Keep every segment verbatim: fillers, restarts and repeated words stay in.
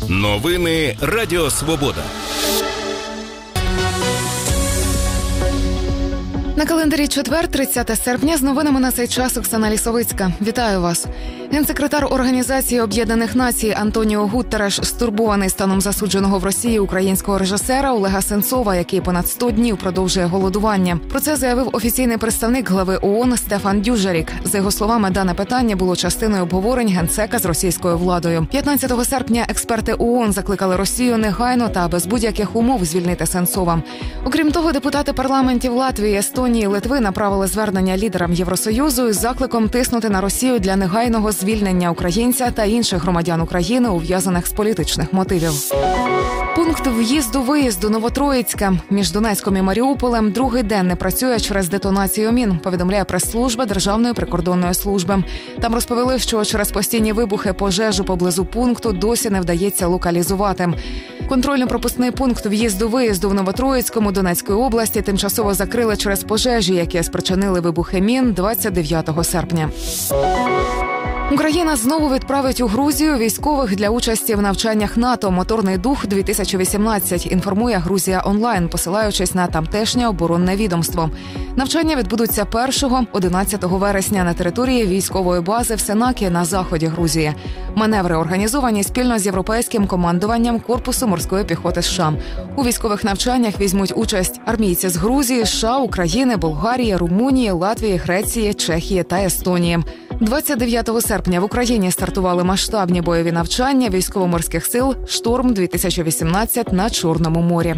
Новини Радіо Свобода. На календарі четвер, тридцяте серпня, з новинами на цей час Оксана Лісовицька. Вітаю вас. Генсекретар Організації Об'єднаних Націй Антоніо Гуттереш стурбований станом засудженого в Росії українського режисера Олега Сенцова, який понад сто днів продовжує голодування. Про це заявив офіційний представник глави ООН Стефан Дюжарік. За його словами, дане питання було частиною обговорень Генсека з російською владою. п'ятнадцятого серпня експерти ООН закликали Росію негайно та без будь-яких умов звільнити Сенцова. Окрім того, депутати парламентів Латвії, Естонії і Литви направили звернення лідерам Євросоюзу із закликом тиснути на Росію для негайного звільнення українця та інших громадян України, ув'язаних з політичних мотивів. Пункт в'їзду-виїзду Новотроїцька між Донецьком і Маріуполем другий день не працює через детонацію мін, повідомляє прес-служба Державної прикордонної служби. Там розповіли, що через постійні вибухи пожежу поблизу пункту досі не вдається локалізувати. Контрольно-пропускний пункт в'їзду-виїзду в Новотроїцькому Донецької області тимчасово закрили через пожежі, які спричинили вибухи мін двадцять дев'ятого серпня. Україна знову відправить у Грузію військових для участі в навчаннях НАТО «Моторний дух-дві тисячі вісімнадцять», інформує Грузія онлайн, посилаючись на тамтешнє оборонне відомство. Навчання відбудуться першого-одинадцятого вересня на території військової бази в Сенакі на заході Грузії. Маневри організовані спільно з європейським командуванням Корпусу морської піхоти США. У військових навчаннях візьмуть участь армійці з Грузії, США, України, Болгарії, Румунії, Латвії, Греції, Чехії та Естонії. двадцять дев'ятого серпня в Україні стартували масштабні бойові навчання військово-морських сил «Шторм-дві тисячі вісімнадцять» на Чорному морі.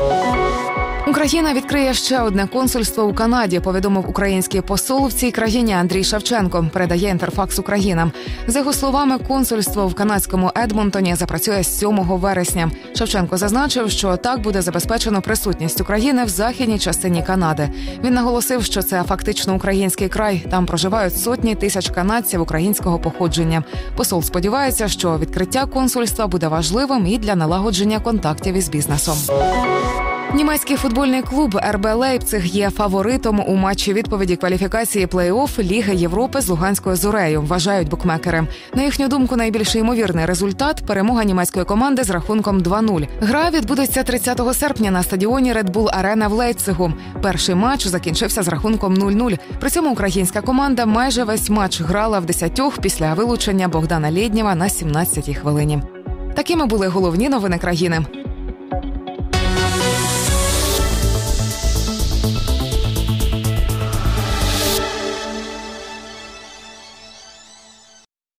Україна відкриє ще одне консульство у Канаді, повідомив український посол в цій країні Андрій Шевченко, передає Інтерфакс Україна. За його словами, консульство в канадському Едмонтоні запрацює з сьомого вересня. Шевченко зазначив, що так буде забезпечено присутність України в західній частині Канади. Він наголосив, що це фактично український край. Там проживають сотні тисяч канадців українського походження. Посол сподівається, що відкриття консульства буде важливим і для налагодження контактів із бізнесом. Німецький футбольний клуб ер бе Лейпциг є фаворитом у матчі відповіді кваліфікації плей-офф Ліги Європи з Луганською Зорею, вважають букмекери. На їхню думку, найбільш ймовірний результат – перемога німецької команди з рахунком два нуль. Гра відбудеться тридцятого серпня на стадіоні Red Bull Arena в Лейпцигу. Перший матч закінчився з рахунком нуль нуль. При цьому українська команда майже весь матч грала в десятьох після вилучення Богдана Лєднєва на сімнадцятій хвилині. Такими були головні новини країни.